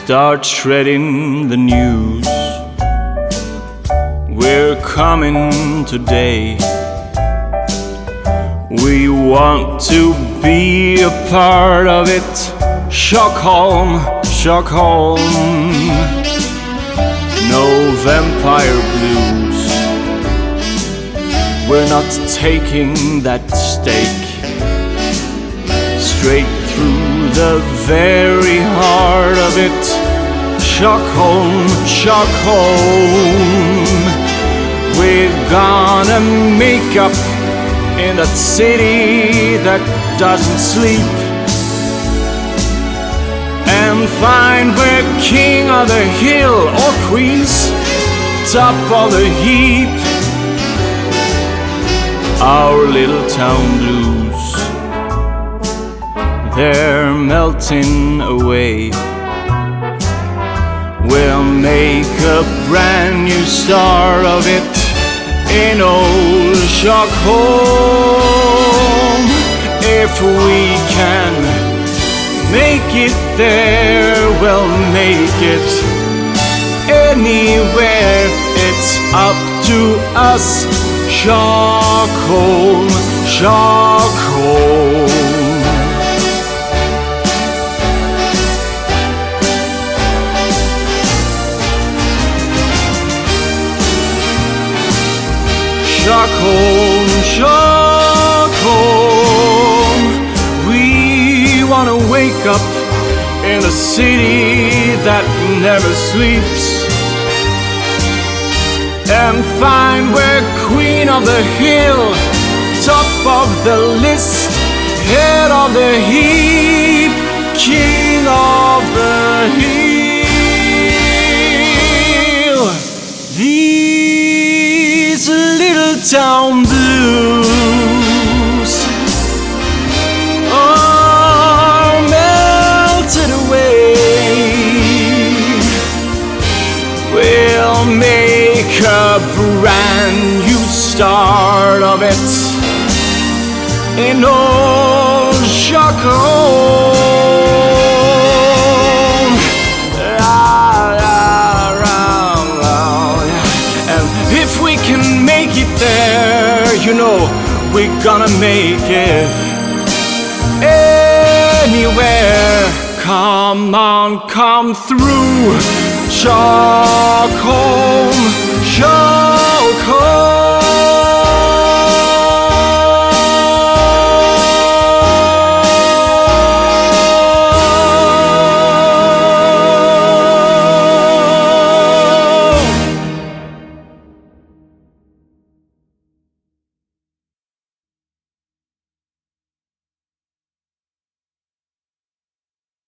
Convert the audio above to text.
start shredding the news. We're coming today. We want to be a part of it. Stockholm, Stockholm. No vampire blues. We're not taking that stake straight through the very heart of it. Stockholm, Stockholm. We're gonna make up in that city that doesn't sleep, and find we're king of the hill or queens, top of the heap. Our little town blues, they're melting away. We'll make a brand new start of it in old Stockholm. If we can make it there, we'll make it anywhere. It's up to us. Stockholm, Stockholm. Stockholm, Stockholm. We wanna wake up in a city that never sleeps, and find we're queen of the hill, top of the list, head of the heap, king of the hill. These little town blues are melted away. We'll make a brand new start of it in old Stockholm. And if we can make it there, you know we're gonna make it anywhere. Come on, come through. Stockholm, Stockholm.